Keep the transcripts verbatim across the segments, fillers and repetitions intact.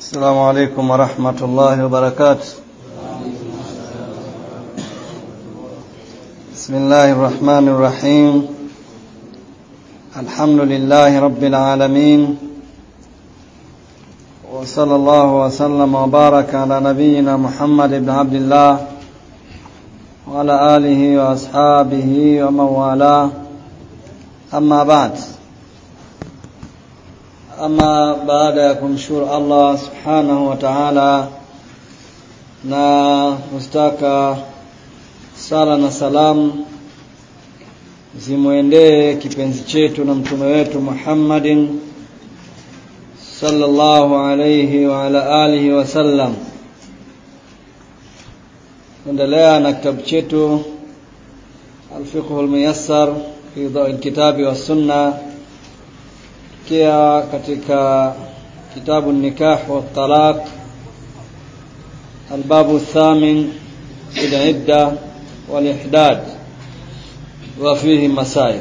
السلام عليكم ورحمة الله وبركاته. بسم الله الرحمن الرحيم. الحمد لله رب العالمين، وصلى الله وسلم وبارك على نبينا محمد بن عبد الله وعلى آله وأصحابه ومن والاه. أما بعد، ama baada ya kumshukuru Allah subhanahu wa ta'ala na mustaka sala na salam zimuendee kipenzi chetu na mtume wetu Muhammadin sallallahu alayhi wa ala alihi wa sallam, endelea na kitabu chetu Al-Fiqh al-Muyassar fi Dawi al-Kitabi wa Sunnah, kia katika kitabu nikah wa talaq, albabu thamin fil idda wal ihdad wa fihi masail.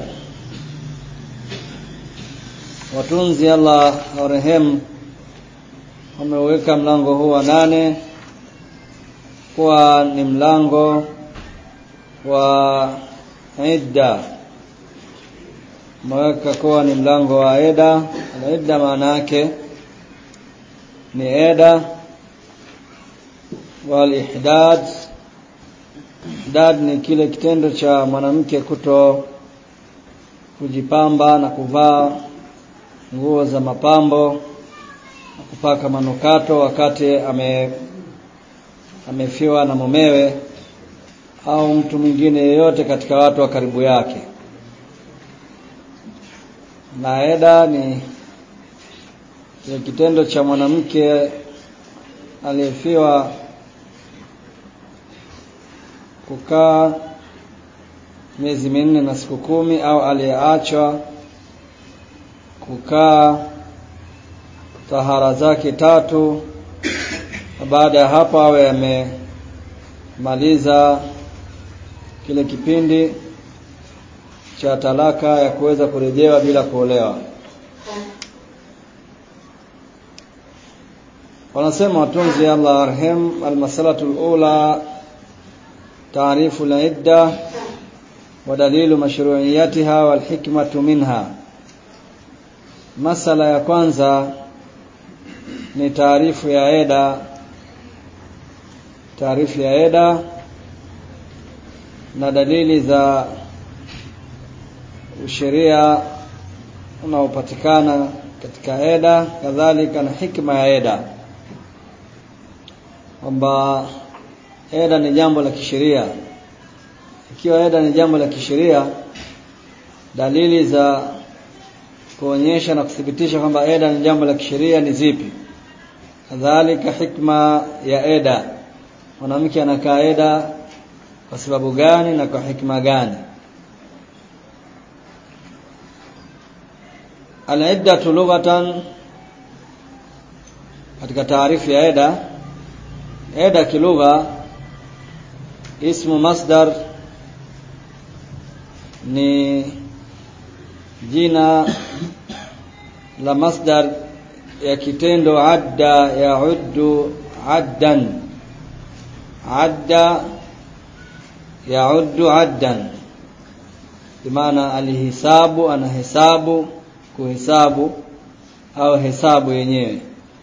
Watunzi Allah warehemu wameweka mlango huu wa nane kuwa ni mlango wa idda, mweka kuwa ni mlango wa eda. Na eda maana yake ni eda, wal ihdad. Ihdad ni kile kitendo cha mwanamke kuto kujipamba na kuvaa nguo za mapambo na kupaka manukato wakati ame amefiwa na mumewe au mtu mwingine yeyote katika watu wa karibu yake. Na eda ni ya kitendo cha mwanamke aliyefiwa kukaa miezi minne na siku kumi, au aliyeachwa kukaa tahara zake tatu, na baada ya hapo awe amemaliza kile kipindi cha talaka ya kuweza kurejewa bila kuolewa. Wanasema watunzi Allah arham, al-masalatu al-ula ta'rifu al-idda wa dalilu mashru'iyyatiha wal hikmatu minha. Masala ya kwanza ni taarifu ya eda, taarifu ya eda na dalili za sheria unaopatikana katika eda, kadhalika na hikma ya eda, kwamba eda ni jambo la kisheria. Ikiwa eda ni jambo la kisheria, dalili za kuonyesha na kuthibitisha kwamba eda ni jambo la kisheria ni zipi? Kadhalika hikma ya eda, mwanamke anakaa eda kwa sababu gani na kwa hikma gani? Al-iddatu lughatan, katika taarifu ya eda, eda kilugha ismu masdar, ni jina la masdar ya kitendo adda ya'uddu addan, adda ya'uddu addan, bimaana alihisabu, anahesabu, kuhesabu au hesabu yenyewe.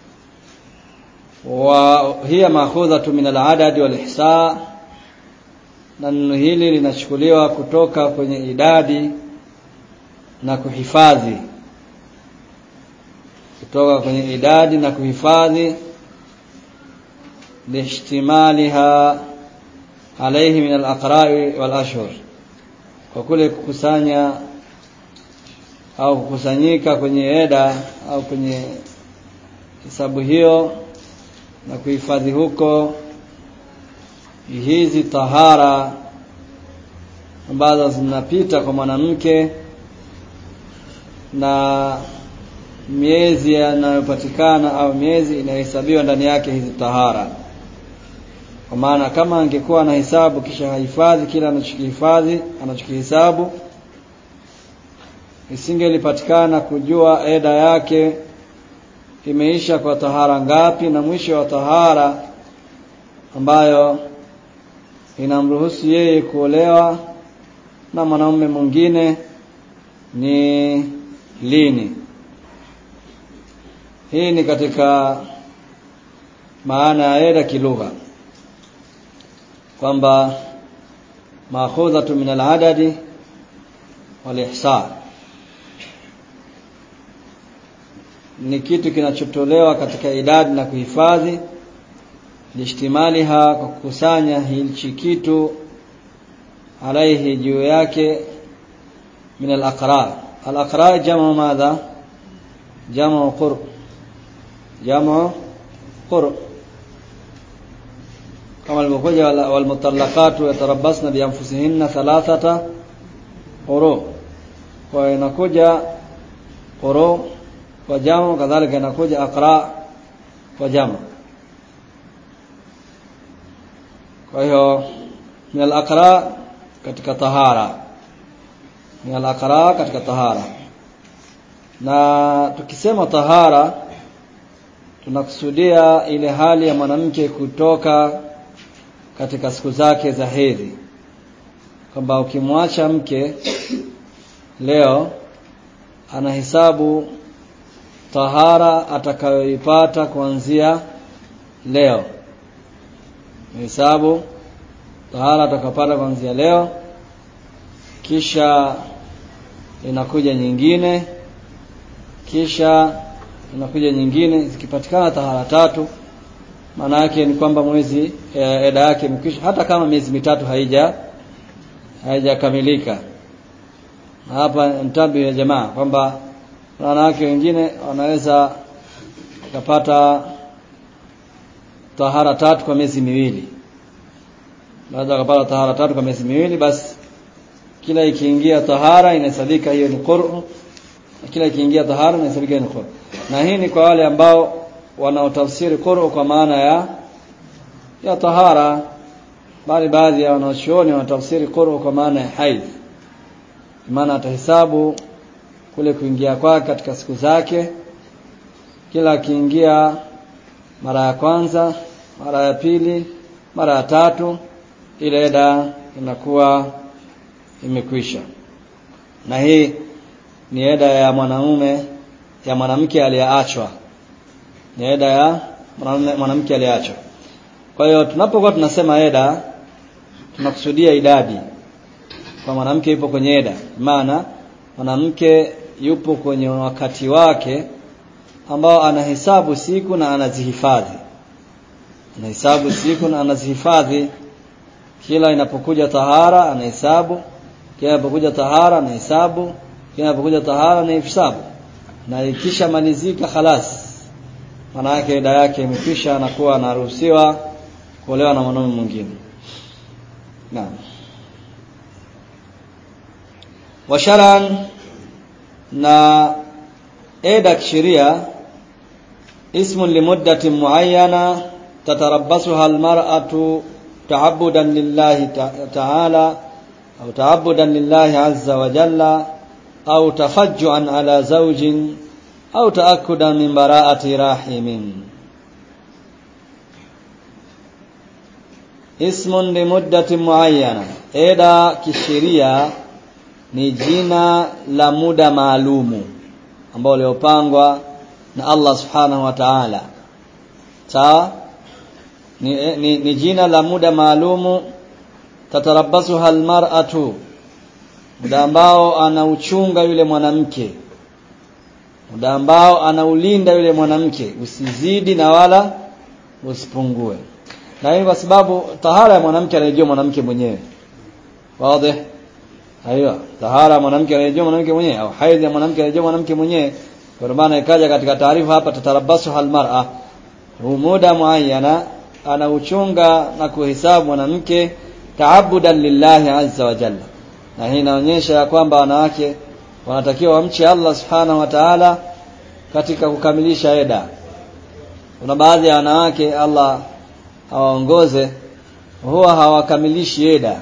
Wa hiya ma'khudhatu min al-adad wal ihsa, na neno hili linachukuliwa kutoka kwenye idadi na kuhifadhi, kutoka kwenye idadi na kuhifadhi, lihtimaliha alayhi min al-aqra'i wal ashhur, kwa kule kukusanya au kukusanyika kwenye eda au kwenye hesabu hiyo na kuhifadhi huko hizi tahara ambazo zinapita kwa mwanamke na miezi yanayopatikana au miezi inahesabiwa ndani yake hizi tahara. Kwa maana kama angekuwa na hesabu kisha hahifadhi kila anachokihifadhi anachokihesabu, isingelipatikana kujua eda yake imeisha kwa tahara ngapi, na mwisho wa tahara ambayo inamruhusu yeye kuolewa na mwanamume mwingine ni lini. Hii ni katika maana ya eda kilugha, kwamba maakhudhatu min al-adadi wal ihsa, ni kitu kinachotolewa katika idadi na kuhifadhi, lishtimaliha, kwa kukusanya hichi kitu, alaihi, juu yake, min al-aqra. Al-aqra jamu madha? Jamu qur, jamu qur, kama alivyokuja wal mutallaqatu yatarabbasna bi anfusihinna thalathata quru. Kwa inakuja quru kwa jamu, kadhalika inakuja aqra kwa jamu. Kwa hiyo min al-aqra katika tahara, min al-aqra katika tahara. Na tukisema tahara tunakusudia ile hali ya mwanamke kutoka katika siku zake za hedhi, kwamba ukimwacha mke leo anahesabu tahara atakayoipata kuanzia leo, hesabu tahara atakapata kuanzia leo, kisha inakuja nyingine, kisha inakuja nyingine. Zikipatikana tahara tatu, maana yake ni kwamba mwezi e, eda yake imekwisha, hata kama miezi mitatu haija haijakamilika. Hapa mtabi ya jamaa kwamba wanawake wengine wanaweza kupata tahara tatu kwa miezi miwili. Baada ya kupata tahara tatu kwa miezi miwili, basi kila ikiingia tahara inahesabika hiyo ni qur'u, kila ikiingia tahara inahesabika ni qur'u. Na hii ni kwa wale ambao wanaotafsiri qur'u kwa maana ya ya tahara, bali baadhi ya wanachuoni wanatafsiri qur'u kwa maana ya haidh, maana atahesabu kule kuingia kwake katika siku zake, kila akiingia mara ya kwanza, mara ya pili, mara ya tatu, ile eda inakuwa imekwisha. Na hii ni eda ya mwanamume, ya mwanamke aliyeachwa, ni eda ya mwanamke aliyeachwa. Kwa hiyo tunapokuwa tunasema eda, tunakusudia idadi, kwa mwanamke yupo kwenye eda, maana mwanamke yupo kwenye wakati wake ambao anahesabu siku na anazihifadhi, anahesabu siku na anazihifadhi. Kila inapokuja tahara anahesabu, kila inapokuja tahara anahesabu, kila inapokuja tahara anahesabu, na ikisha malizika khalas, maana yake eda yake imekwisha, anakuwa anaruhusiwa kuolewa na mwanamume mwingine. Naam. Wa sharan, na eda kisheria, ismun limuddatin muayyana tatarabbasuha almar'atu ta'abbudan lillahi ta'ala au ta'abbudan lillahi azza wa jalla au tafajjuan ala zawjin au ta'akkudan min bara'ati rahimin. Ismun limuddatin muayyana, eda kisheria ni jina la muda maalumu ambao uliopangwa na Allah subhanahu wa ta'ala. Sawa? Ni, ni, ni jina la muda maalumu, tatarabbasuha almar'atu, muda ambao anauchunga yule mwanamke, muda ambao anaulinda yule mwanamke, usizidi na wala usipungue. Na hii kwa sababu tahara ya mwanamke anajua mwanamke mwenyewe. Wazi? Hayo tahara mwanamke anajua mwanamke mwenyewe, au haidhi ya mwanamke anajua mwanamke mwenyewe. Kwa maana ikaja katika taarifa hapa, tatarabbasuha almar'a, muda muayyana anauchunga na kuhesabu mwanamke, ta'abbudan lillahi azza wa jalla. Na hii inaonyesha ya kwamba wanawake wanatakiwa wamche Allah subhanahu wa ta'ala katika kukamilisha eda. Kuna baadhi ya wanawake Allah hawaongoze, huwa hawakamilishi eda.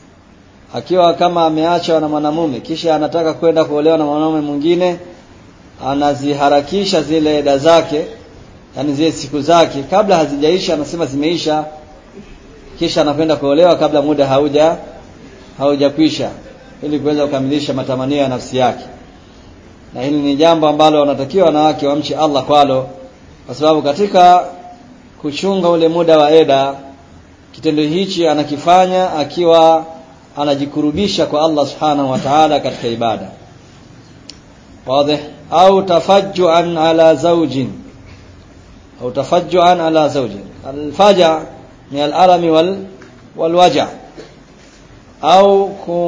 Akiwa kama ameachwa na mwanamume kisha anataka kwenda kuolewa na mwanamume mwingine, anaziharakisha zile eda zake, yani zile siku zake kabla hazijaisha anasema zimeisha, kisha anakwenda kuolewa kabla muda hauja haujakwisha ili kuweza kukamilisha matamanio ya nafsi yake. Na hili ni jambo ambalo wanatakiwa wanawake wamche Allah kwalo, kwa sababu katika kuchunga ule muda wa eda, kitendo hichi anakifanya akiwa anajikurubisha kwa Allah subhanahu wa ta'ala katika ibada. Wazi? Au tafajjuan ala zawjin, au tafajjuan ala zawjin. Al-faja ni al-alami wal walwaja, au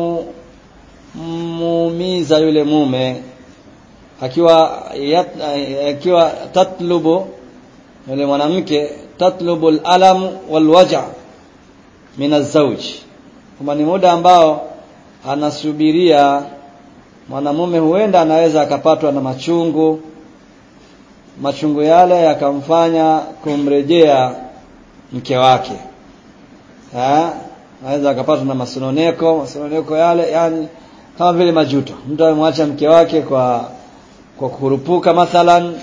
kumuumiza yule mume akiwa yat, akiwa tatlubu yule mwanamke tatlubu al-alam walwaja min az-zawj, kama ni muda ambao anasubiria mwanamume, huenda anaweza akapatwa na machungu, machungu yale yakamfanya kumrejea mke wake. Eh, anaweza akapatwa na masononeko, masononeko yale yani kama vile majuto. Mtu amemwacha mke wake kwa kwa kurupuka mathalan,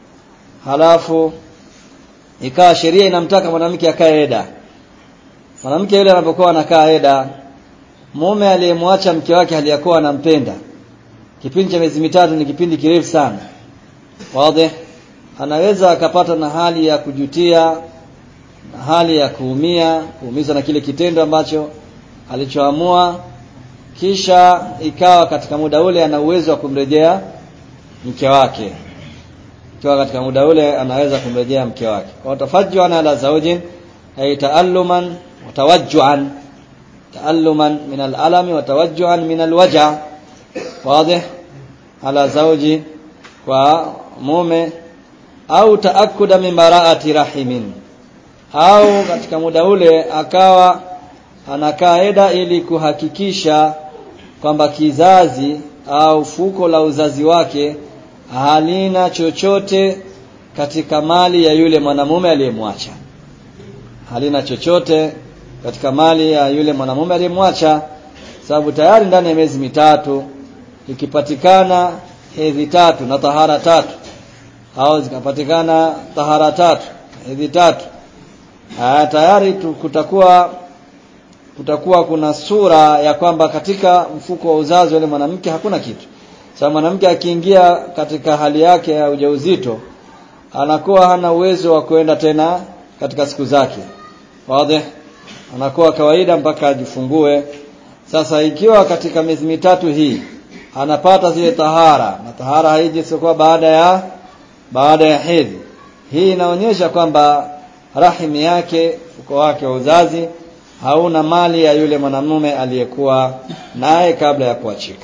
halafu ikawa sheria inamtaka mwanamke akae eda. Mwanamke yule anapokuwa anakaa eda, mume aliyemwacha mke wake aliyakuwa anampenda, kipindi cha miezi mitatu ni kipindi kirefu sana. Wazi? Anaweza akapata na hali ya kujutia, na hali ya kuumia, kuumizwa na kile kitendo ambacho alichoamua, kisha ikawa katika muda ule ana uwezo wa kumrejea mke wake. Kwa katika muda ule anaweza kumrejea mke wake. Kwa tafajjuan ala zawjin ay ta'alluman wa tawajjuan, ta'alluman min al-alami wa tawajjuan min al-waja'. Wazi? Ala zawji, kwa mume, au taakkuda min bara'ati rahimin, au katika muda ule akawa anakaa eda ili kuhakikisha kwamba kizazi au fuko la uzazi wake halina chochote katika mali ya yule mwanamume aliyemwacha, halina chochote katika mali ya yule mwanamume aliyemwacha, sababu tayari ndani ya miezi mitatu ikipatikana hedhi tatu na tahara tatu, au zikapatikana tahara tatu hedhi tatu, haya tayari kutakuwa kutakuwa kuna sura ya kwamba katika mfuko wa uzazi wale mwanamke hakuna kitu. Sasa mwanamke akiingia katika hali yake ya ujauzito anakuwa hana uwezo wa kuenda tena katika siku zake. Wazi? Anakuwa kawaida mpaka ajifungue. Sasa ikiwa katika miezi mitatu hii anapata zile tahara, na tahara haiji sio baada ya baada ya hedhi, hii inaonyesha kwamba rahimi yake, fuko wake wa uzazi hauna mali ya yule mwanamume aliyekuwa naye kabla ya kuachika.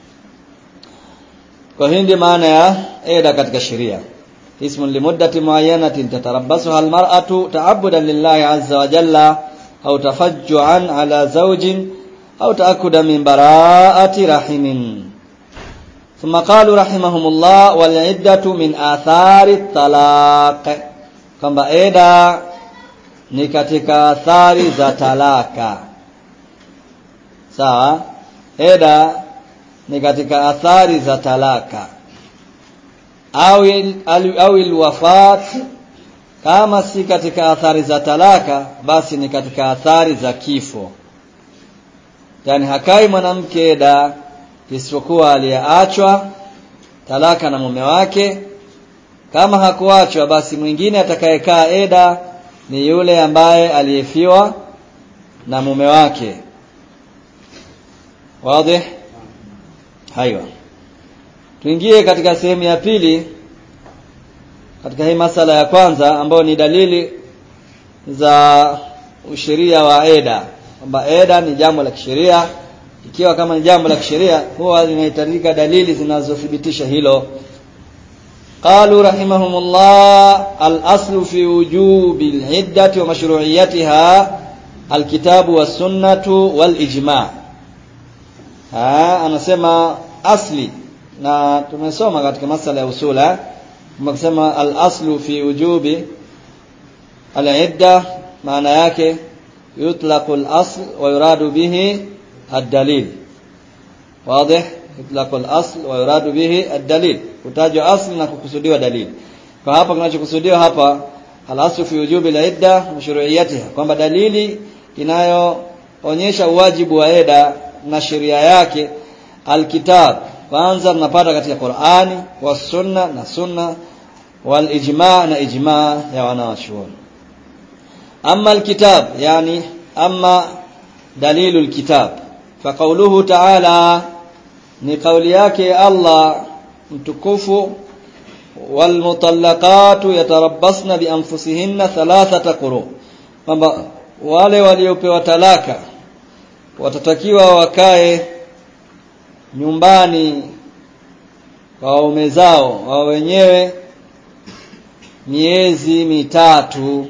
Kwa hindi maana ya eda katika sheria. Ismun limuddati muayyanatin tatarabbasuha almar'atu ta'abbudan lillahi azza wa jalla, au tafajjuan ala zawjin, au taakkuda min bara'ati rahimin. Thumma qalu rahimahumullah wal iddatu min athari talaq, kwamba eda ni katika athari za talaka. Sawa? Eda ni katika athari za talaka, au au alwafat, kama si katika athari za talaka basi ni katika athari za kifo. Yani hakai mwanamke eda isipokuwa aliyeachwa talaka na mume wake. Kama hakuachwa basi mwingine atakayekaa eda ni yule ambaye aliyefiwa na mume wake. Wazi? Hayo. Tuingie katika sehemu ya pili katika hii masala ya kwanza, ambayo ni dalili za usheria wa eda. Kwamba eda ni jambo la kisheria. Ikiwa kama ni jambo la kisheria, huwa linahitajika dalili zinazothibitisha hilo. قالوا رحمهم الله الأصل في وجوب العدة ومشروعيتها الكتاب والسنة والإجماع. ها anasema asli, na tumesoma katika masala ya usula tumesema al-aslu fi wujubi al-idda, maana yake yutlaqu al-asl wa yuradu bihi ad-dalil. Wazi? itlaqul asl wa yuradu bihi ad-dalil, kutajwa asli na kukusudiwa dalili. Kwa hapa kinachokusudiwa hapa al-aslu fi wujubi al-idda mashru'iyatiha, kwamba dalili inayoonyesha uwajibu wa eda na sheria yake al-kitab, kwanza tunapata katika Qur'ani wa sunna na sunna wal ijma' na ijma' ya wanawachuoni. Amma al-kitab, yani amma dalilul kitab, fa qawluhu ta'ala, ni kauli yake Allah mtukufu, wal mutallaqatu yatarabbasna bi anfusihinna thalathata quru, kwamba wale waliopewa talaka watatakiwa wakae nyumbani kwa waume zao wao wenyewe miezi mitatu,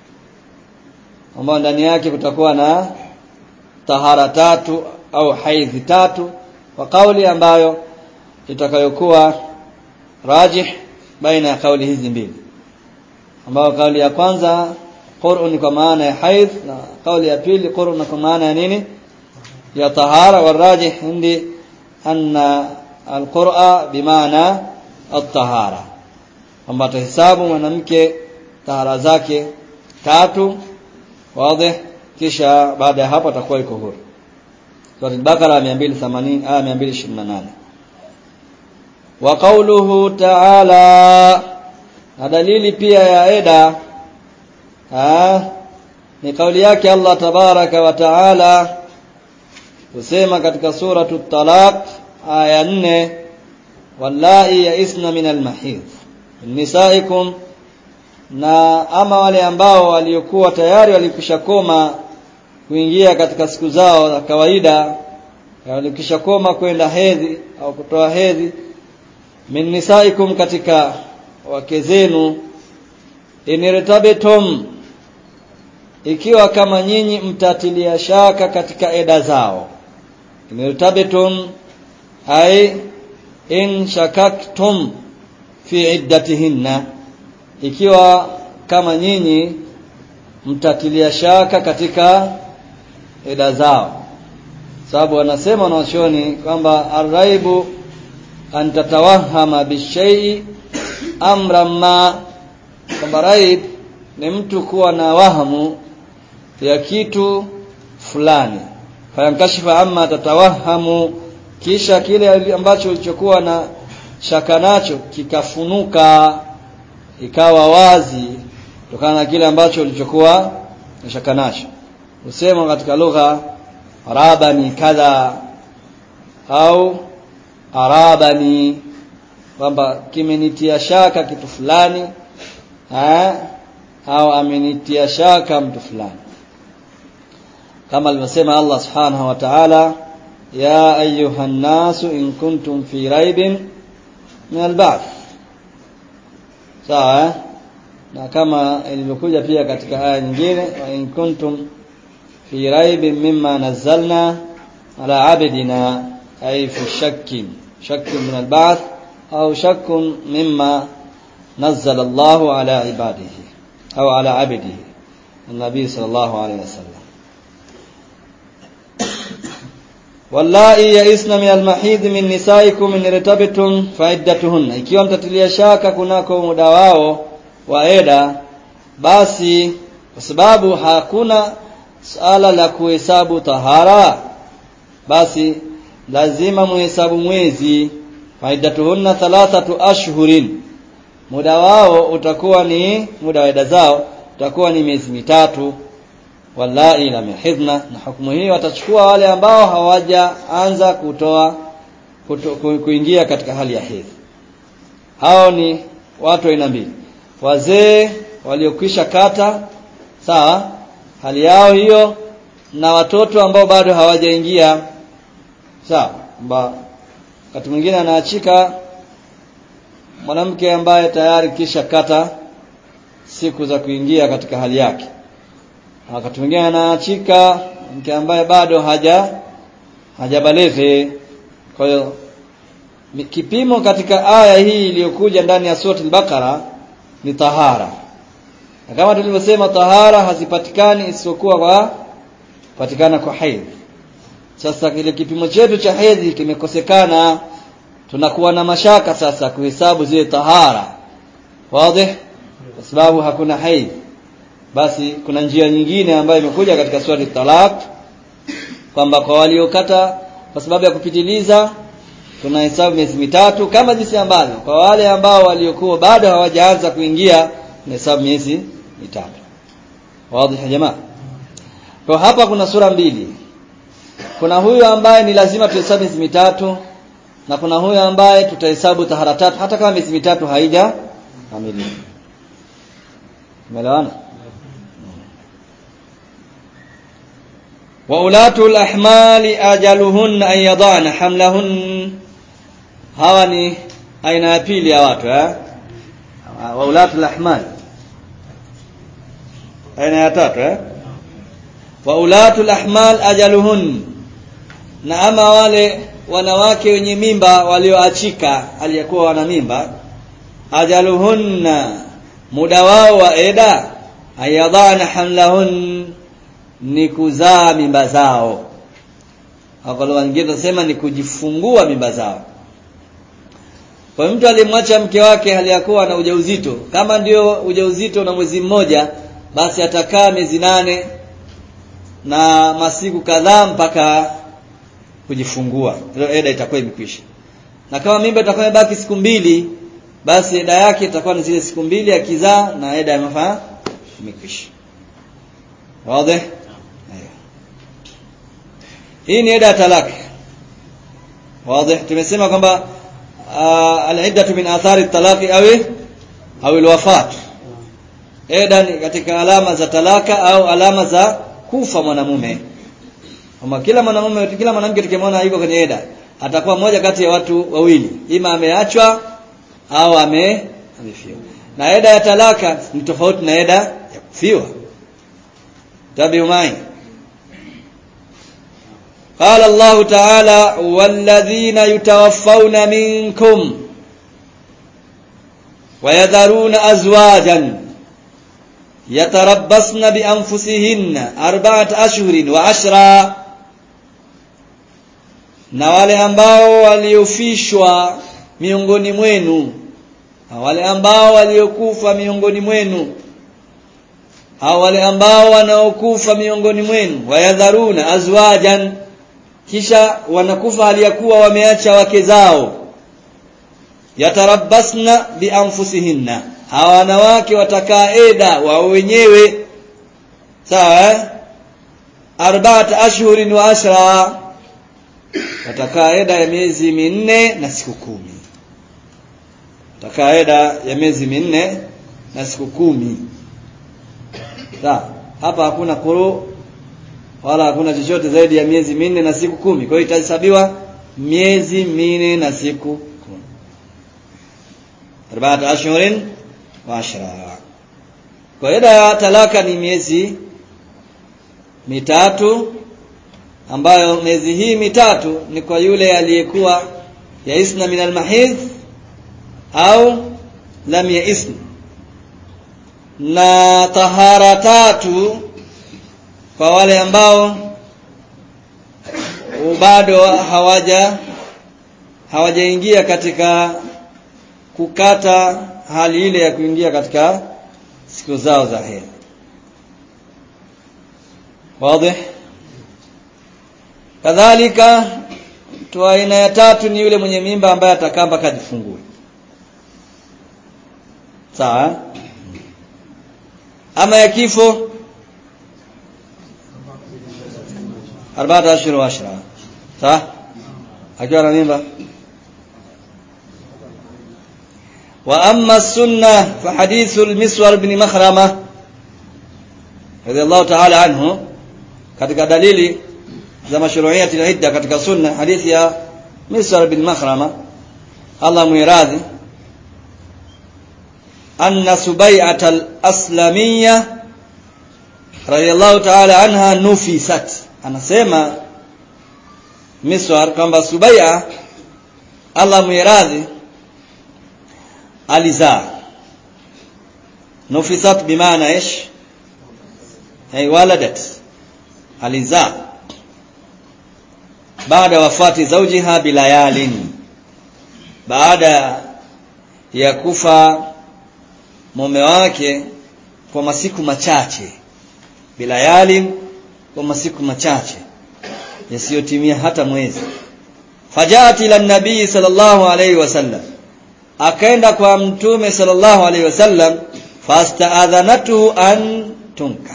ambao ndani yake kutakuwa na tahara tatu au haidhi tatu, kwa kauli ambayo itakayokuwa rajih baina ya kauli hizi mbili, ambayo kauli ya kwanza qur'un kwa maana ya haidh, na kauli ya pili qur'un kwa maana ya nini, ya tahara. Wa rajih indi anna al-qur'a bimaana at-tahara, kwamba tahesabu mwanamke tahara zake tatu, wazi, kisha baada ya hapo atakuwa iko huru. Sura al-Baqara mia mbili themanini aya mia mbili ishirini na nane. Wa qawluhu ta'ala, na dalili pia ya eda ah ni kauli yake Allah tabaraka wa taala kusema katika sura at-Talaq aya nne, wallahi yaisna min al-mahid nisaikum, na ama wale ambao waliokuwa tayari walikishakoma kuingia katika siku zao za kawaida, walikishakoma kwenda hedhi au kutoa hedhi, min nisaikum, katika wake zenu, inirtabetum, ikiwa kama nyinyi mtatilia shaka katika eda zao. Inirtabetum ay in shakaktum fi iddatihinna, ikiwa kama nyinyi mtatilia shaka katika eda zao. Sababu wanasema wanachuoni kwamba arraibu an tatawahama bishai amran ma, kwamba raib ni mtu kuwa na wahamu ya kitu fulani, fayankashifa amma tatawahamu, kisha kile ambacho ulichokuwa na shaka nacho kikafunuka ikawa wazi kutokana na kile ambacho ulichokuwa na shaka nacho. Usema katika lugha arabani kadha au arabani, kwamba kimenitia shaka kitu fulani eh au amenitia shaka mtu fulani, kama alivyosema Allah subhanahu wa ta'ala, ya ayuhan nasu in kuntum fi raibin min al-ba'th. Sawa, na kama ilivyokuja pia katika aya nyingine, wa in kuntum fi raibin mimma nazzalna ala abdina, ay fi shakkin shakkin min al-ba'th au shakkun mimma nazzala Allahu ala ibadihi au ala abdihi, an-nabi sallallahu alayhi wasallam. Wallahi yaisna min al-mahid min nisaikum in irtabtum fa iddatuhunna, ikiwa mtatilia shaka kunako muda wao wa eda, basi kwa sababu hakuna sala la kuhesabu tahara, basi lazima muhesabu mwezi. Fa iddatuhunna thalathatu ashhurin, muda wao utakuwa ni muda wa eda zao utakuwa ni miezi mitatu. Wallahi lam yahidna, na hukumu hii watachukua wale ambao hawajaanza kutoa kuto, ku, kuingia katika hali ya hedhi. Hao ni watu aina mbili: wazee waliokwisha kata, sawa, hali yao hiyo, na watoto ambao bado hawajaingia, sawa. Mba wakati mwingine anaachika mwanamke ambaye tayari kisha kata siku za kuingia katika hali yake, wakati mwingine anaachika mke ambaye bado haja hajabaleghe. Kwa hiyo kipimo katika aya hii iliyokuja ndani ya sura al-Baqara ni tahara, na kama tulivyosema tahara hazipatikani isipokuwa kwa patikana kwa haidh. Sasa kile kipimo chetu cha hedhi kimekosekana, tunakuwa na mashaka sasa kuhesabu zile tahara. Wazi? Kwa sababu hakuna hedhi. Basi kuna njia nyingine ambayo imekuja katika swali talaq, kwamba kwa waliokata kwa sababu ya kupitiliza tunahesabu miezi mitatu, kama jinsi ambavyo kwa wale ambao waliokuwa bado hawajaanza kuingia tunahesabu miezi mitatu. Wazi jamaa? Kwa hapa kuna sura mbili. Kuna huyu ambaye ni lazima tuhesabu miezi mitatu, na kuna huyu ambaye tutahesabu tahara tatu hata kama miezi mitatu haija kamilika. Umeelewana? Wa ulatul ahmali ajaluhun an yadana hamlahun. Hawa ni aina ya pili ya watu eh. Wa ulatul ahmal aina ya tatu eh. Wa ulatul ahmal ajaluhun, na ama wale wanawake wenye mimba walioachika aliyakuwa wana mimba, ajaluhunna, muda wao wa eda, ayadana hamlahun, ni kuzaa mimba zao. Hapo wengine tunasema ni kujifungua mimba zao. Kwa mtu alimwacha mke wake aliyakuwa na ujauzito, kama ndio ujauzito na mwezi mmoja, basi atakaa miezi nane na masiku kadhaa mpaka kujifungua. Hiyo eda itakuwa imekwisha. Na kama mimba itakuwa imebaki siku mbili, basi eda yake itakuwa ni zile siku mbili ya kizaa na eda ya mafaa imekwisha. Wazi? Hii ni eda ya talaka. Wazi? Tumesema kwamba al-iddatu min athari at-talaqi au au al-wafat. Eda ni katika alama za talaka au alama za kufa mwanamume. Kama kila mwanamume kila mwanamke tukimwona yuko kwenye eda, atakuwa mmoja kati ya watu wawili, ima ameachwa au ame amefiwa. Na eda ya talaka ni tofauti na eda ya kufiwa. Tabi umai. Qala Allah Ta'ala walladhina yutawaffawna minkum wa yadharuna azwajan yatarabbasna bi anfusihinna arba'at ashhurin wa ashra, na wale ambao waliofishwa miongoni mwenu, wale ambao waliokufa miongoni mwenu, au wale ambao wanaokufa miongoni mwenu, wayadharuna azwajan, kisha wanakufa aliyakuwa wameacha wake zao, yatarabbasna bi anfusihinna, hawa wanawake watakaa eda wao wenyewe, sawa eh? arba'at ashhurin wa ashra, watakaa eda ya miezi minne na siku kumi. Watakaa eda ya miezi minne na siku kumi. Sawa? Hapa hakuna kuru wala hakuna chochote zaidi ya miezi minne na siku kumi. Kwa hiyo itahesabiwa miezi minne na siku kumi. arba'at ashhurin wa ashra. Kwa hiyo eda talaka ni miezi mitatu, ambayo miezi hii mitatu ni kwa yule aliyekuwa yaisna min al-mahidh au lam yaisna, na tahara tatu kwa wale ambao bado hawaja hawajaingia katika kukata hali ile ya kuingia katika siku zao za hedhi. Wazi? Kadhalika mtu aina ya tatu ni yule mwenye mimba ambaye atakaa mpaka ajifungue. Sawa? Ama ya kifo arba'at ashhur wa ashra. Sawa? Akiwa na mimba. Wa amma sunnah fa hadithu al-Miswar ibn Makhrama radiyallahu ta'ala anhu, katika dalili za mashru'iyati al-idda katika sunna, hadithi ya Miswar ibn Makhrama Allah muiradhi, anna Subai'at al-Aslamiyya radiyallahu ta'ala anha nufisat. Anasema Miswar kwamba Subai'a Allah muiradhi alizaa. Nufisat bimaana ish, ay waladat, alizaa. baada wafati zawjiha bilayalin, baada ya kufa mume wake kwa masiku machache, bilayalin, kwa masiku machache yasiyotimia hata mwezi. Fajat ila nabii sallallahu alayhi wasallam, akaenda kwa mtume sallallahu alayhi wasallam, fasta'adhanatuhu an tunka,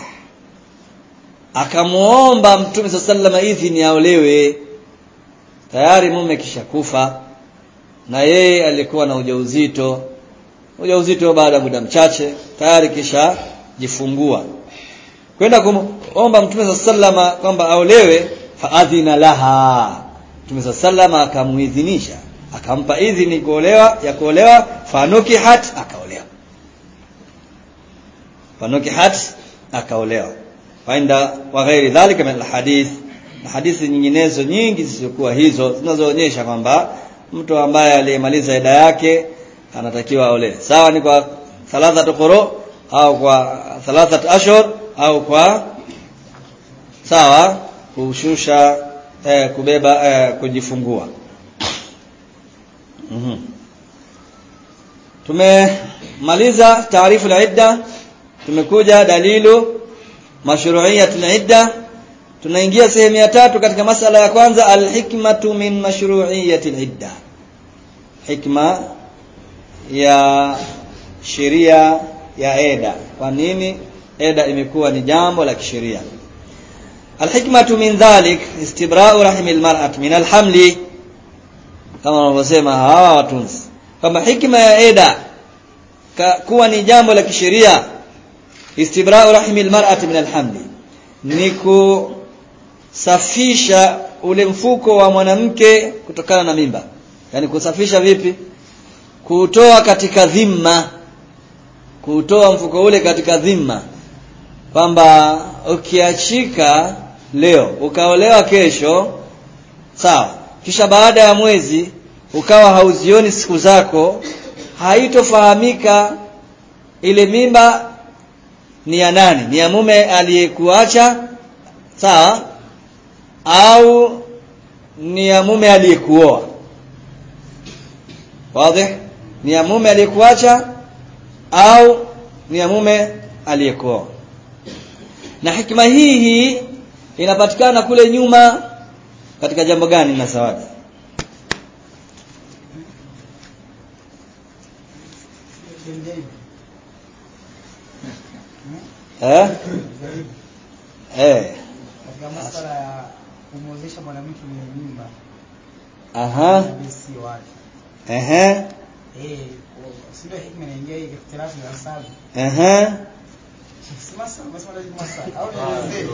akamuomba mtume sallallahu alayhi wasallam idhini aolewe. Tayari mume kisha kufa na yeye alikuwa na ujauzito, ujauzito baada ya muda mchache tayari kisha jifungua. Kwenda kumomba mtume sallallahu alayhi wasallam kwamba aolewe, faadhina laha, mtume sallallahu alayhi wasallam akamuidhinisha, akampa idhini kuolewa, ya kuolewa. Fanukihat, akaolewa. Fanukihat, akaolewa. Wainda wa ghairi dhalika min alhadith, na hadithi nyinginezo nyingi zisizokuwa hizo zinazoonyesha kwamba mtu ambaye aliyemaliza ida yake anatakiwa aolewe, sawa ni kwa thalathatu quru au kwa thalathatu ashhur au kwa sawa kushusha eh, kubeba eh, kujifungua. Mhm. Tumemaliza taarifu la idda, tumekuja dalilu mashru'iyatul idda. Tunaingia sehemu ya tatu katika masala ya kwanza, alhikmatu min mashru'iyatil idda, hikma ya sheria ya eda. Kwa nini eda imekuwa ni jambo la kisheria? Alhikmatu min dhalik istibra'u rahimil mar'ati min alhamli, kama wanavyosema hawa watunzi kama hikma ya eda kuwa ni jambo la kisheria, istibra'u rahimil mar'ati min alhamli, ni kusafisha ule mfuko wa mwanamke kutokana na mimba. Yani kusafisha vipi? Kutoa katika dhima, kutoa mfuko ule katika dhima, kwamba ukiachika leo ukaolewa kesho, sawa, kisha baada ya mwezi ukawa hauzioni siku zako, haitofahamika ile mimba ni ya nani, ni ya mume aliyekuacha, sawa, au ni ya mume aliyekuoa. Wazi? Ni ya mume aliyekuacha au ni ya mume aliyekuoa. Na hikima hii hii inapatikana kule nyuma katika jambo gani na Sawadi? Eh? Eh. Katika masuala ya kumwozesha mwanamke mwenye mimba. Aha. Si wake. Ehe. Eh, sio hikma inaingia hii ikhtilafu ya sababu. Ehe. Simasa, masuala ya masuala. Au nielezee.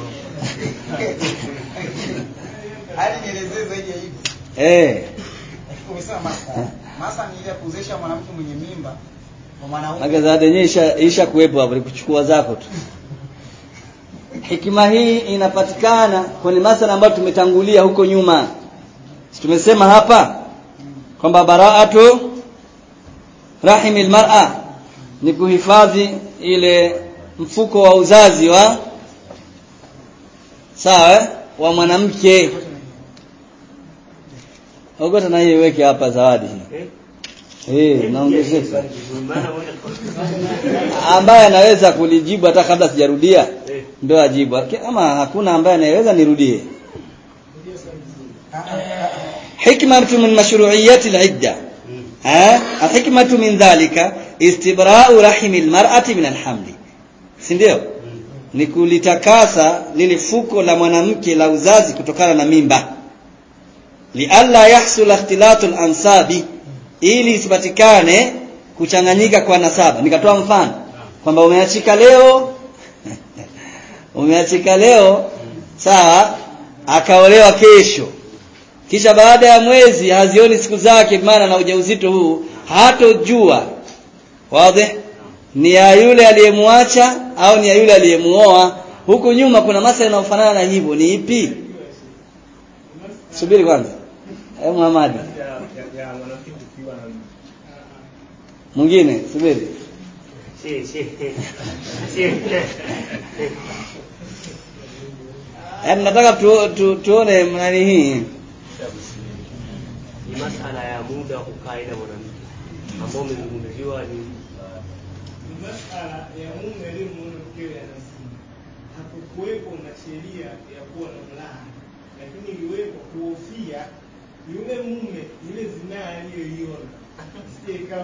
Hali nielezee zaidi ya hivyo. Eh. Umesema masuala. Masa ni ile kuozesha mwanamke mwenye mimba kwa mwanaume. Magazeti yenyewe isha, isha kuwepo hapo, ni kuchukua zako tu. Hikima hii inapatikana kwenye masala ambayo tumetangulia huko nyuma. Si tumesema hapa kwamba bara'atu rahimil mar'a ni kuhifadhi ile mfuko wa uzazi wa sawa wa mwanamke. Ogota na hiyo weke hapa Zawadi hii. Eh, naongezeka. Ambaye anaweza kulijibu hata kabla sijarudia ndio ajibu. Kama hakuna ambaye anaweza nirudie. Hikmatu min mashru'iyyati al-idda. Eh? Al-hikmatu min dhalika istibra'u rahimil mar'ati min al-hamli. Si ndio? Ni kulitakasa lile fuko la mwanamke la uzazi kutokana na mimba. Li alla yahsul ikhtilatu al-ansabi, ili isipatikane kuchanganyika kwa nasaba. Nikatoa mfano kwamba umeachika leo umeachika leo, sawa, akaolewa kesho, kisha baada ya mwezi hazioni siku zake, maana na ujauzito huu hatojua wazi ni ya yule aliyemwacha au ni ya yule aliyemuoa. Huku nyuma kuna masuala yanayofanana na hivyo, ni ipi? Subiri kwanza. Eh, Muhammad. Mwingine, subiri. Si, si. Si. Yaani nataka tu, tu, tuone nani hii. masala ya muda wa kukaa na mwanamke ambao umezungumziwa ni masala ya mume aliyemuona mkewe anasema hakukuwepo na sheria ya kuwa na mlaha, lakini iliwekwa kuhofia yule mume ile zinaa aliyoiona sije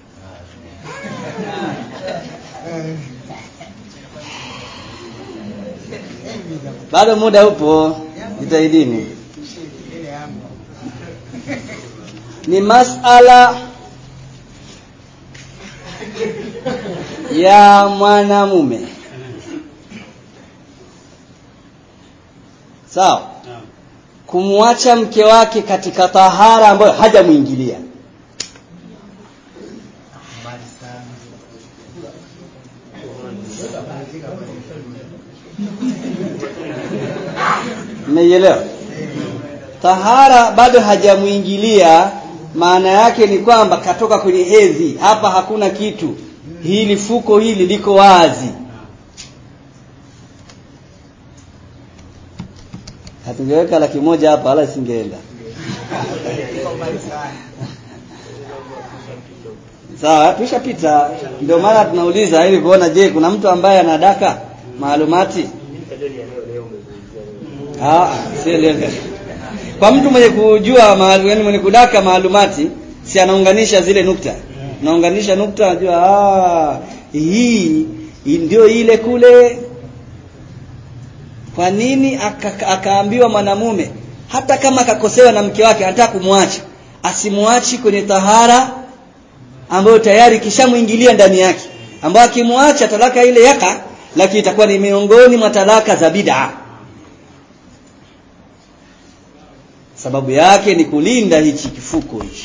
bado muda upo, jitahidini. Ni masala ya mwanamume, sawa, kumwacha mke wake katika tahara ambayo hajamuingilia. Mmeelewa? Tahara bado hajamuingilia, maana yake ni kwamba katoka kwenye hedhi. Hapa hakuna kitu, hili fuko hili liko wazi. Hatungeweka laki moja hapa wala singeenda. Sawa, tushapita. Ndio maana tunauliza ili kuona, je, kuna mtu ambaye anadaka maalumati? Ah, si leo. Kwa mtu mwenye kujua mahali, yani mwenye kudaka maalumati, si anaunganisha zile nukta. Naunganisha nukta, anajua ah, hii ndio ile kule. Kwa nini aka, akaambiwa mwanamume hata kama akakosewa na mke wake anataka kumwacha, asimuachi kwenye tahara ambayo tayari kishamuingilia ndani yake, ambayo akimwacha talaka ile yaka, lakini itakuwa ni miongoni mwa talaka za bid'a. Sababu yake ni kulinda hichi kifuko hichi.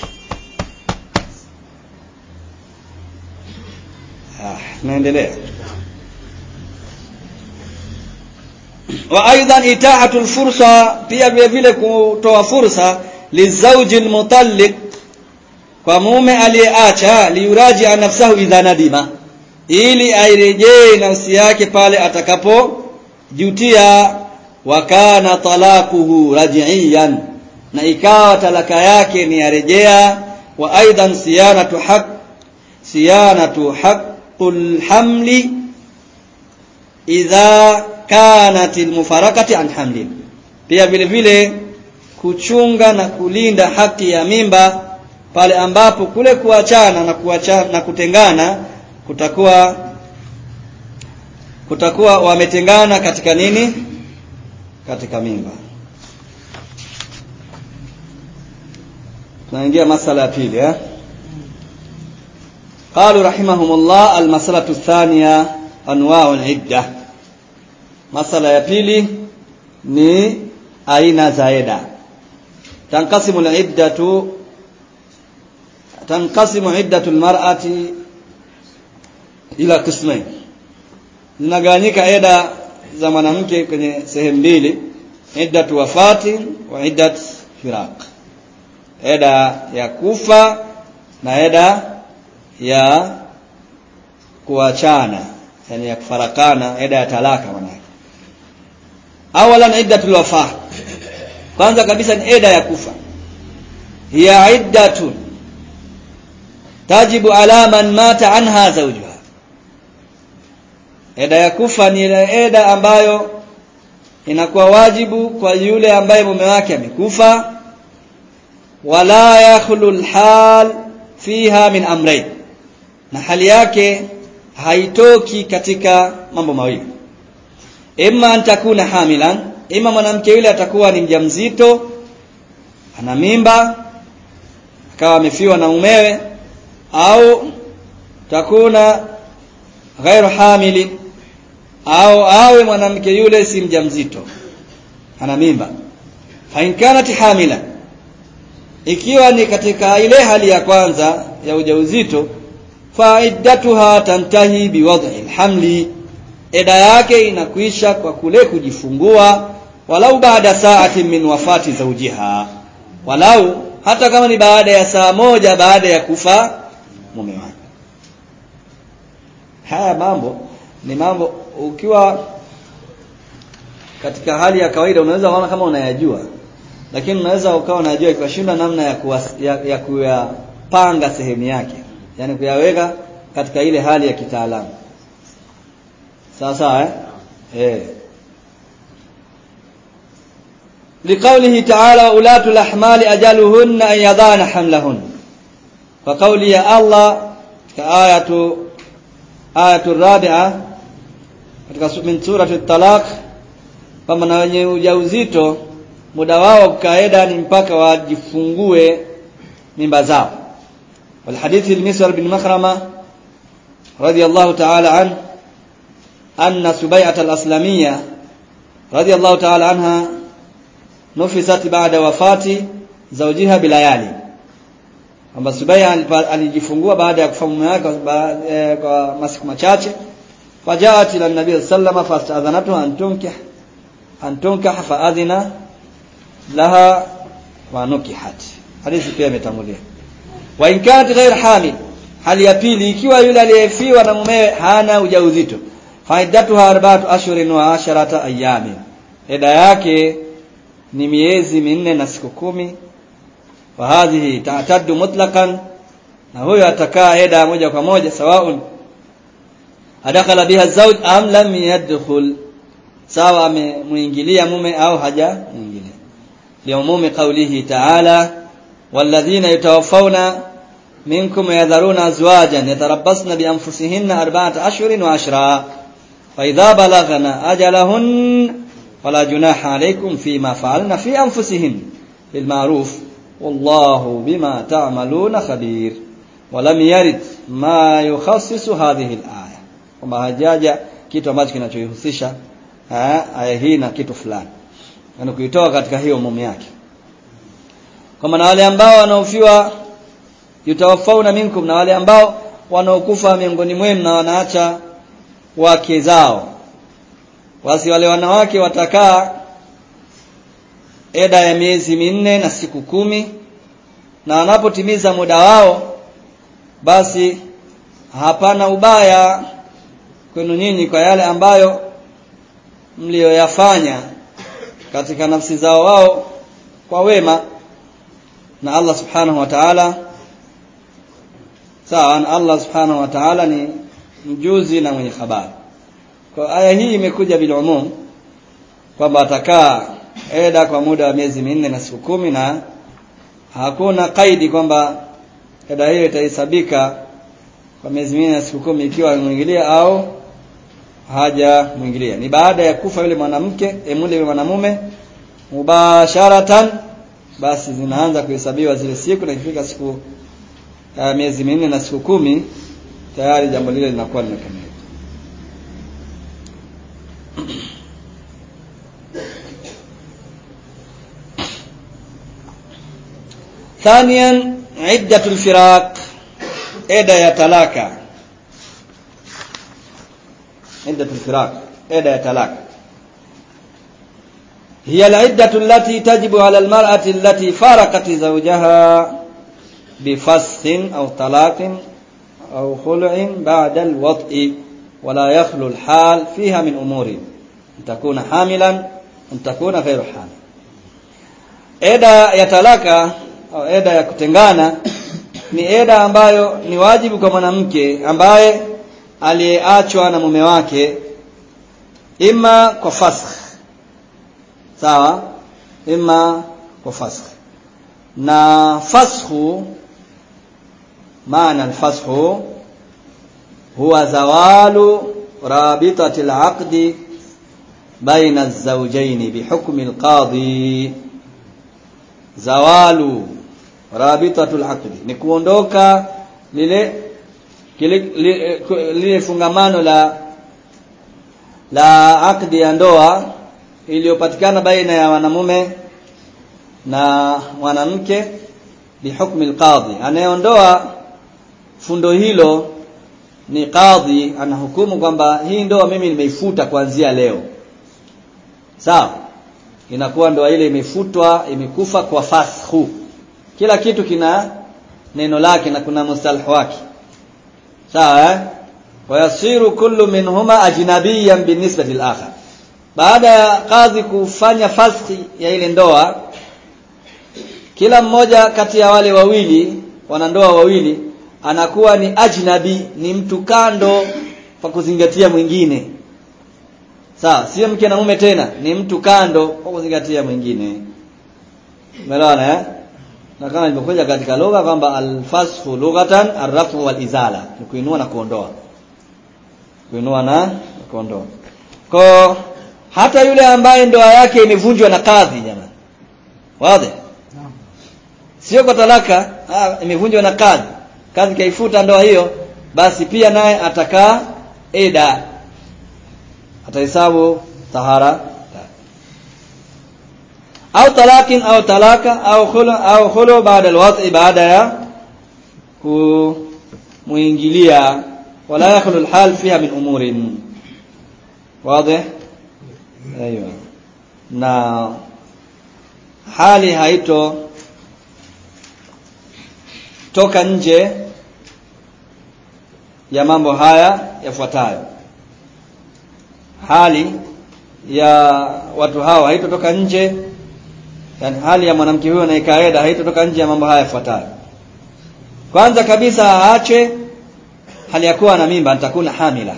Ah, naendelea. Wa aidan ita'atul fursa, pia vile vile kutoa fursa lizauji almutalliq, kwa mume aliyeacha, liuraji nafsahu idha nadima, ili airejee nafsi yake pale atakapo jutia. Wa kana talaquhu raj'iyan, na ikawa talaka yake ni yarejea. Wa aidan siyanatu haq siyanatu haqqul hamli idha kanat almufarakati an hamli, pia vile vile kuchunga na kulinda haki ya mimba pale ambapo kule kuachana na kuachana na kutengana kutakuwa kutakuwa wametengana katika nini? Katika mimba. Tunaingia masala ya pili eh. Qalu rahimahumullah almasalatu thaniya anwa'u al-iddah. Masala ya pili ni aina za ida. Tanqasimu al-iddatu tanqasimu iddatu al-mar'ati ila qismayn. Zinagawanyika ida za mwanamke kwenye sehemu mbili, iddatu wafati wa iddat firaq. Ida ya kufa na ida ya kuachana, yani ya kufarakana, ida ya talaka manake. Awalan iddatul wafa, kwanza kabisa ni ida ya kufa. Hiya iddatun tajibu ala man mata anha zawjuha. Ida ya kufa ni ile ida ambayo inakuwa wajibu kwa yule ambaye mume wake amekufa. Wala yakhlu alhal fiha min amrayn, na hali yake haitoki katika mambo mawili. Imma antakuna hamilan, imma mwanamke yule atakuwa ni mjamzito, ana mimba akawa amefiwa na mumewe, au takuna ghairu hamili, au awe mwanamke yule si mjamzito, ana mimba. Fa in kanat hamila, ikiwa ni katika ile hali ya kwanza ya ujauzito, fa iddatuha tantahi biwad'i alhamli, eda yake inakwisha kwa kule kujifungua. Walau baada saati min wafati zawjiha, walau hata kama ni baada ya saa moja baada ya kufa mume wake. Haya mambo ni mambo ukiwa katika hali ya kawaida unaweza kuona kama unayajua, lakini unaweza ukawa unajua ikashinda namna ya kuwas, ya, ya kuyapanga sehemu yake, yani kuyaweka katika ile hali ya kitaalamu. Sawa sawa eh eh liqaulihi ta'ala ulatul ahmali ajaluhunna an yadana hamlahun, kwa kauli ya Allah katika ayatu ayatu rabi'a katika min surati at-talaq, kwamba na wenye ujauzito muda wao kaida ni mpaka wajifungue mimba zao. Wal hadithi al-Miswar bin Makhrama radiyallahu ta'ala an anna Subay'ah al-Aslamiyya radiyallahu ta'ala anha nufisat ba'da wafati zawjiha bilayali, kwamba Subay'ah alijifungua baada ya kufa mume wake kwa masiku machache. Fajaat ila nabii sallama fasta'adhanatu an tunkih an tunkah fa'adhina laha wa nukihat. Hadithi pia imetangulia. Wa in kanat ghayr hamil, hali ya pili ikiwa yule aliyefiwa na mumewe hana ujauzito, faidatuha arba'atu ashhurin wa asharata ayyamin, eda yake ni miezi minne na siku kumi. Wa hadhihi ta'taddu mutlaqan, na huyo atakaa eda moja kwa moja, sawaun adakhala biha zawj am lam yadkhul, sawa amemuingilia mume au haja muingilia. Liumumi qawlihi ta'ala walladhina yatawaffawna minkum yadharuna azwajan yatarabbasna bi anfusihinna arba'ata ashhurin wa ashra fa idha balaghna ajalahun fala junaha alaykum fima fa'alna fi anfusihin bil ma'ruf wallahu bima ta'maluna khabir. Wa lam yarid ma yukhassisu hadhihi al-aya, kwamba hajaja kitu ambacho kinachoihusisha aya hii na kitu fulani, yani kuitoa katika hiyo umumu yake. Kwa maana wale ambao wanaofiwa yutawafauna minkum, na wale ambao wanaokufa miongoni mwenu na wanaacha wake zao, basi wale wanawake watakaa eda ya miezi minne na siku kumi, na wanapotimiza muda wao basi hapana ubaya kwenu nyinyi kwa yale ambayo mlioyafanya katika nafsi zao wao kwa wema, na Allah subhanahu wa ta'ala sawa, na Allah subhanahu wa ta'ala ni mjuzi na mwenye habari. Kwa aya hii imekuja bil umum kwamba atakaa eda kwa muda wa miezi minne na siku kumi, na hakuna kaidi kwamba eda hiyo itahesabika kwa miezi minne na siku kumi ikiwa amemuingilia au haja muingilia. Ni baada ya kufa yule mwanamke emule mwanamume mubasharatan, basi zinaanza kuhesabiwa zile siku, na ikifika siku uh, miezi minne na siku kumi tayari jambo lile linakuwa limekamilika. Thaniyan iddatul firaq, eda ya talaka. Iddatul firaq, eda ya talaka هي العدة التي تجب على المرأة التي فارقت زوجها بفسخ أو طلاق أو خلع بعد الوطء، ولا يخلو الحال فيها من أمور أن تكون حاملا أن تكون غير حامل. eda ya talaka au eda ya kutengana ni eda ambayo ni wajibu kwa mwanamke ambaye aliyeachwa na mume wake, ima kwa fasakh, sawa, ima kwa fasakh. Na fasakhu, maana al-fasakhu huwa zawalu rabitati al-aqdi baina az-zawjayn bihukmi al-qadi. Zawalu rabitatul aqdi ni kuondoka lile kile lile, lile fungamano la la aqdi ya ndoa iliyopatikana baina ya wanamume na mwanamke bihukmi alqadhi. Anayeondoa fundo hilo ni qadhi, anahukumu kwamba hii ndoa mimi nimeifuta kuanzia leo, sawa, inakuwa ndoa ile imefutwa, imekufa kwa fasakhu. Kila kitu kina neno lake na kuna mustalah wake, sawa eh? Wa yasiru kullu minhuma ajnabiyan binisbati al-akhar. Baada ya kadhi kufanya fasakhi ya ile ndoa, kila mmoja kati ya wale wawili wanandoa wawili anakuwa ni ajnabi, ni mtu kando kwa kuzingatia mwingine. Sawa, sio mke na mume tena, ni mtu kando kwa kuzingatia mwingine. Umeelewana eh? Na kama ilivyokuja katika lugha kwamba al-fasfu lughatan ar-rafu wal-izala, ni kuinua na kuondoa. Kuinua na kuondoa. Kwa hata yule ambaye ndoa yake imevunjwa na kadhi jamani. Wazi? Naam. Sio kwa talaka, ah imevunjwa na kadhi. Kadhi kaifuta ndoa hiyo, basi pia naye atakaa eda. Atahesabu tahara au talakin au talaka au khulu au khulu baada alwad'i, baada ya kumuingilia, wala yakhlu alhal fiha min umurin. Wazi? Aiyo. Na hali haito toka nje ya mambo haya yafuatayo. Hali ya watu hawa haitotoka nje, yani hali ya mwanamke huyo na ikaeda haitotoka nje ya mambo haya yafuatayo. Kwanza kabisa aache hali ya kuwa na mimba, atakuna hamila.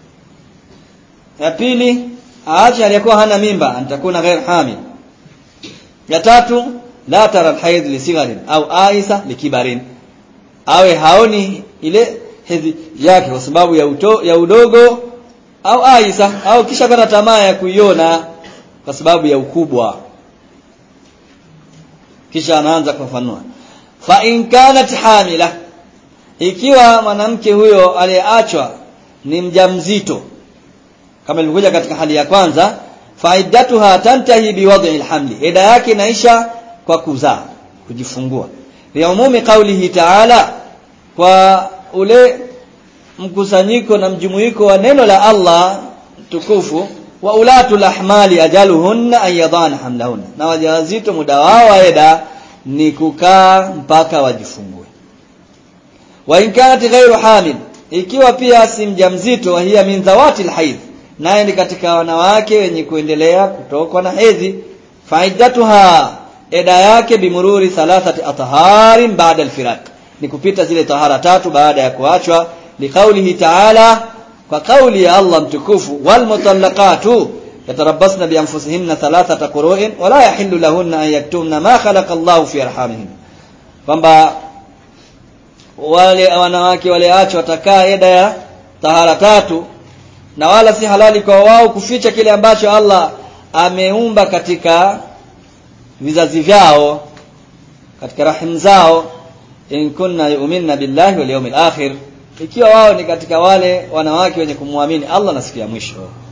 Ya pili aache hali ya kuwa hana mimba, atakuna ghair hamil. Ya tatu la tara alhayd li sigharin au aisa likibarin, awe haoni ile hedhi yake kwa sababu ya uto, ya udogo au aisa, au kisha kana tamaa ya kuiona kwa sababu ya ukubwa. Kisha anaanza kufafanua, fa in kanat hamila, ikiwa mwanamke huyo aliyeachwa ni mjamzito kama ilivyokuja katika hali ya kwanza, faidatuha tantahi biwad'i alhamli, ida yake inaisha kwa kuzaa, kujifungua. Bi umumi qawlihi ta'ala, kwa ule mkusanyiko na mjumuiko wa neno la Allah tukufu, wa ulatul ahmali ajaluhunna ayadana hamlahunna, na wajawazito muda wao wa eda ni kukaa mpaka wajifungue. Wa in kanat ghayru hamil, ikiwa pia si mjamzito, wa hiya min zawati alhayd, naye ni katika wanawake wenye kuendelea kutokwa na hedhi, faidatuha, eda yake bimururi thalathati athaharin ba'da alfiraq, ni kupita zile tahara tatu baada ya kuachwa. Liqaulihi ta'ala, kwa kauli ya Allah mtukufu, wal mutallaqatu yatarabbasna bi anfusihinna thalathata qurun wa la yahillu lahunna an yaktumna ma khalaqa Allahu fi arhamihin, kwamba wale wanawake wale achwa watakaa eda ya tahara tatu, na wala si halali kwa wao kuficha kile ambacho Allah ameumba katika vizazi vyao, katika rahim zao, in kunna yu'minna billahi wal yawmil akhir, ikiwa wao ni katika wale wanawake wenye kumwamini Allah na siku ya mwisho.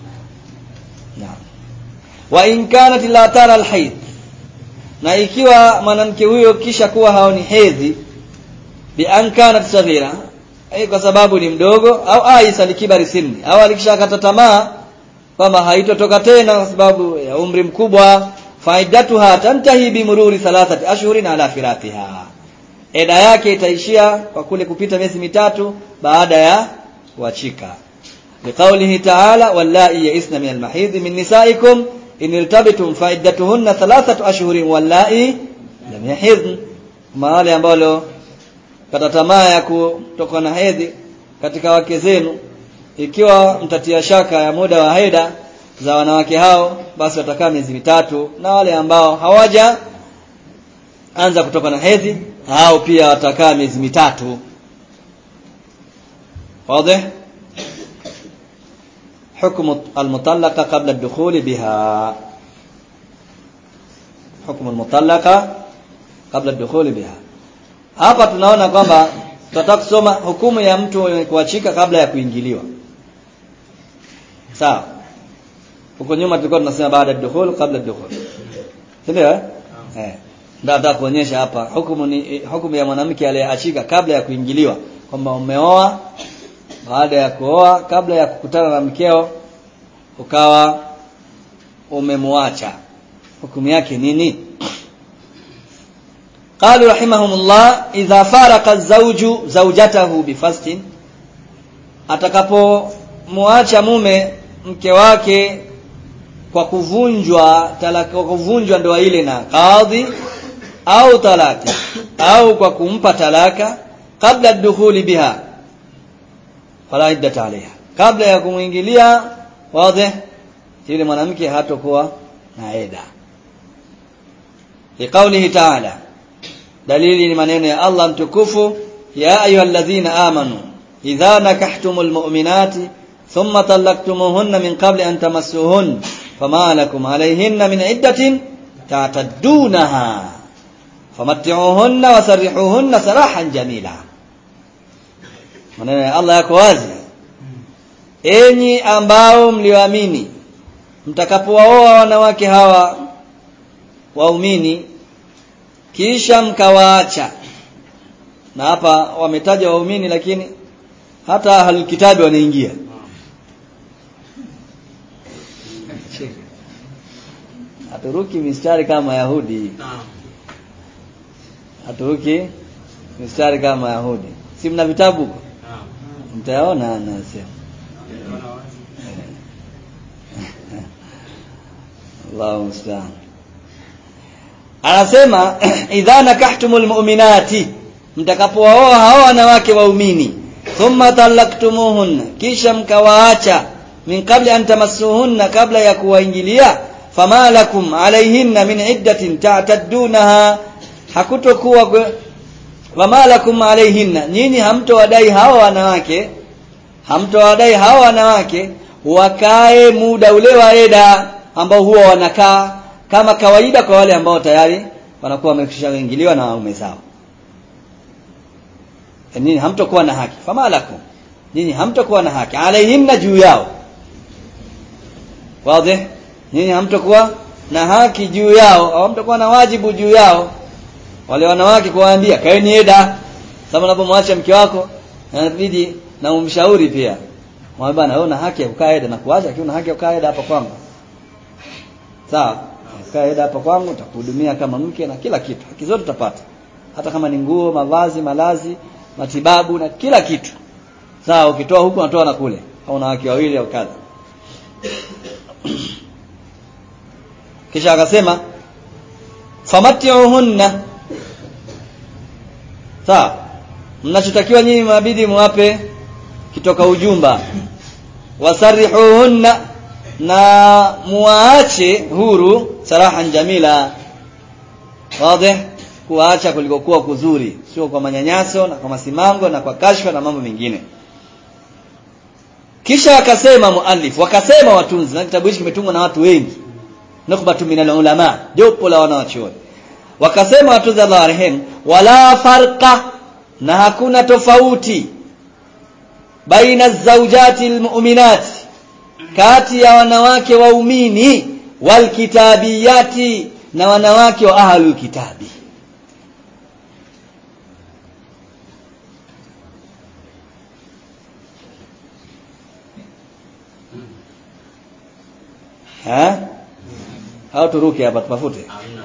Naam. Wa in kanat la tara alhayd, na ikiwa mwanamke huyo kisha kuwa haoni hedhi, bi an kanat saghira, ai kwa sababu ni mdogo, au aisa likibari sinni, au alikishakata tamaa kwamba haitotoka tena kwa sababu ya umri mkubwa, faidatuha tantahi bimururi thalathati ashhurin ala firaqiha, eda yake itaishia kwa kule kupita miezi mitatu baada ya kuachika. Liqaulihi ta'ala, wallahi ya'isna min al-mahid min nisaikum in irtabtum fa'iddatuhunna thalathatu ashhurin wallahi lam yahidn, wale ambao kata tamaa ya kutoka na hedhi katika wake zenu, ikiwa mtatia shaka ya muda wa haida za wanawake hao, basi watakaa miezi mitatu, na wale ambao hawaja anza kutoka na hedhi hao pia watakaa miezi mitatu. Wazi? Hukumu almutallaqa qabla ad-dukhul biha, hukumu almutallaqa qabla ad-dukhul biha. Hapa tunaona kwamba tutataka kusoma hukumu ya mtu mwenye kuachika kabla ya kuingiliwa. Sawa? Huko nyuma tulikuwa tunasema baada ya dukhul qabla ad-dukhul. Ndio eh? Eh. Ndio nataka kuonyesha hapa hukumu ni hukumu ya mwanamke aliyeachika kabla ya kuingiliwa, kwamba umeoa, baada ya kuoa, kabla ya kukutana na mkeo ukawa umemwacha, hukumu yake nini? Qalu rahimahumullah, idha faraka az-zawju zawjatahu bifastin, atakapomuacha mume mke wake kwa kuvunjwa talaka, kuvunjwa ndoa ile na kadhi, au talaki au kwa kumpa talaka kabla dukhuli biha fala iddata alayha, kabla ya kumuingilia wazi yule mwanamke hatakuwa na eda. Liqaulihi ta'ala, dalili ni maneno ya Allah mtukufu, ya ayyuhalladhina amanu idha nakahtumul mu'minati thumma talaqtumuhunna min qabli an tamassuhunna fama lakum alayhinna min iddatin ta'taddunaha famatti'uhunna wasarrihuhunna sarahan jamila. Maneno ya Allah yako wazi, enyi ambao mlioamini mtakapowaoa wanawake hawa waumini kisha mkawaacha. Na hapa wametaja waumini lakini hata ahlul kitabi wanaingia. Haturuki mistari kama Yahudi. Haturuki mistari kama Yahudi. Si mna vitabu huko? Mtaona anasema. Allahu musta'an. Anasema idha nakahtumul mu'minati, mtakapowaoa hao wanawake waumini, thumma talaktumuhunna, kisha mkawaacha, min qabli an tamassuhunna, kabla ya kuwaingilia, fama lakum alayhinna min iddatin ta'taddunaha, hakutokuwa fama lakum alayhinna, nyinyi hamtowadai hao wanawake, hamtowadai hao wanawake wakae muda ule wa eda ambao huwa wanakaa kama kawaida kwa wale ambao tayari wanakuwa wamekwishaingiliwa na waume zao. Nyinyi hamtokuwa na haki, fama lakum, nyinyi hamtokuwa na haki alayhinna, juu yao. Wazi? Nyinyi hamtokuwa na haki juu yao, au hamtokuwa na wajibu juu yao wale wanawake kuwaambia kaeni eda. Sababu unapomwacha mke wako inabidi na umshauri pia, mwambie bana, wewe una haki ya kukaa eda na kuacha, lakini una haki ya kukaa eda hapa kwangu. Sawa? Kaa eda hapa kwangu, nitakuhudumia kama mke na kila kitu. Haki zote utapata. Hata kama ni nguo, mavazi, malazi, matibabu na kila kitu. Sawa, ukitoa huku unatoa na kule. Au na haki wawili au kadha. Kisha akasema famatti'uhunna. Sawa? Mnachotakiwa nyinyi mabidi muwape kitoka ujumba. Wasarrihuhunna, na muache huru sarahan jamila. Wazi? Kuacha kulikokuwa kuzuri, sio kwa manyanyaso na kwa masimango na kwa kashfa na mambo mengine. Kisha akasema muallif, wakasema watunzi, na kitabu hiki kimetungwa na watu wengi, nukhbatu minal ulama, jopo la wanawachuoni. Wakasema watunzi Allah warehemu, wala farqa, na hakuna tofauti, baina zawjati almu'minati, kati ya wanawake waumini, wal kitabiyati, na wanawake wa ahlul kitabi. Ha? Au turuke hapa tupafute?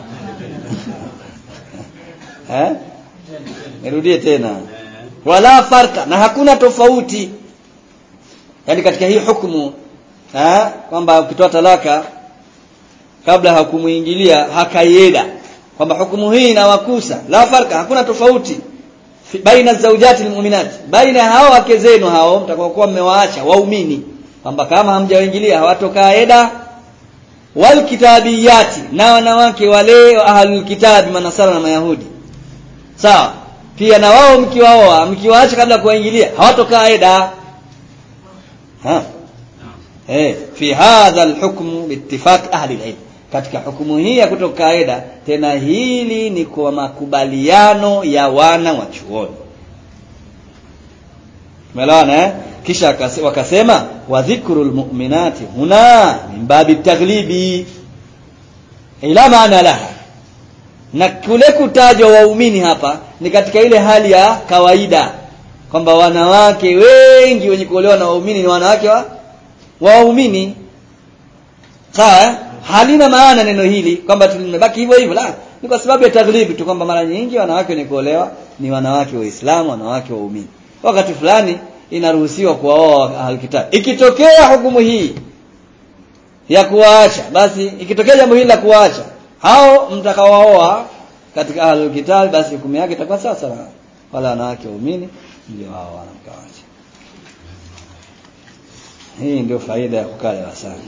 Ha? Nirudie tena. Wala farka, na hakuna tofauti. Yaani katika hii hukumu, ha, kwamba ukitoa talaka kabla hakumuingilia hakaieda, kwamba hukumu hii inawakusa. La farka, hakuna tofauti baina zawjati almu'minat, baina hao wake zenu hao mtakaokuwa mmewaacha waumini, kwamba kama hamjaingilia hawatokaa eda, wal kitabiyati, na wanawake wale ahlul kitabi, manasara na mayahudi. Sawa? Pia na wao mkiwaoa, mkiwaacha kabla kuingilia hawatokaa eda. Ha? Eh, fi hadha alhukm biittifaq ahli alilm, katika hukumu hii ya kutoka eda, tena hili ni kwa makubaliano ya wana wa chuoni. Umeelewana eh? Kisha wakasema wa dhikrul mu'minati huna min babi taghlibi ila maana laha, na kule kutajwa waumini hapa ni katika ile hali ya kawaida, kwamba wanawake wengi wenye kuolewa na waumini ni wanawake wa waumini. Sawa? Halina maana neno hili kwamba tumebaki hivyo hivyo, la, ni kwa sababu ya taghlibi tu, kwamba mara nyingi wanawake wenye kuolewa ni wanawake wa Uislamu, wanawake waumini. Wakati fulani inaruhusiwa kuoa ahlulkitab. Ikitokea hukumu hii ya kuwaacha, basi ikitokea jambo hili la kuwaacha hao mtakaowaoa katika ahlul kitab, basi hukumu yake itakuwa sasa na wala wanawake waumini ndio wao wanamkawacha. Hii ndio faida ya kukaa darasani.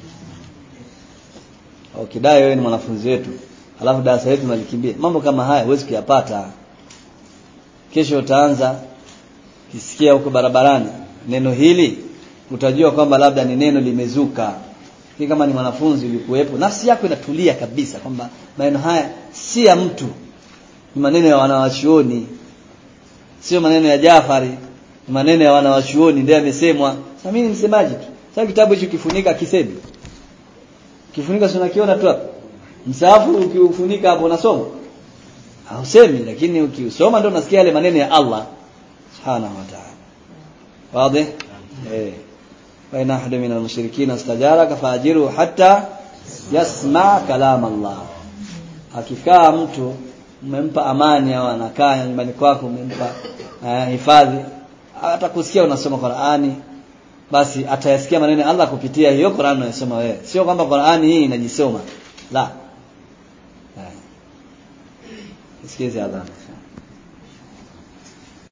Ukidai wewe ni mwanafunzi wetu, alafu darasa letu malikimbia, mambo kama haya huwezi kuyapata. Kesho utaanza kisikia huko barabarani neno hili, utajua kwamba labda ni neno limezuka. Kama kama ni mwanafunzi ulikuwepo, nafsi yako inatulia kabisa kwamba maneno haya si ya mtu, ni maneno ya wanawachuoni, sio maneno ya Jafari, ni maneno ya wanawachuoni ndio yamesemwa. Sasa mimi ni msemaji tu. Sasa kitabu hicho kifunika kisemi. Kifunika si unakiona tu hapo. Msahafu ukiufunika hapo unasoma. Hausemi, lakini ukiusoma ndio unasikia yale maneno ya Allah Subhanahu wa ta'ala. Wazi? Eh. Wa in ahadu minal mushrikeen istajaraka faajiru hatta yasma kalam Allah. Akikaa mtu umempa amani au anakaa nyumbani kwako umempa uh, hifadhi, atakusikia unasoma Qur'ani, basi atayasikia maneno ya Allah kupitia hiyo Qur'an unayosoma wewe. Sio kwamba Qur'ani hii inajisoma. La. Eh. Sikize adhana.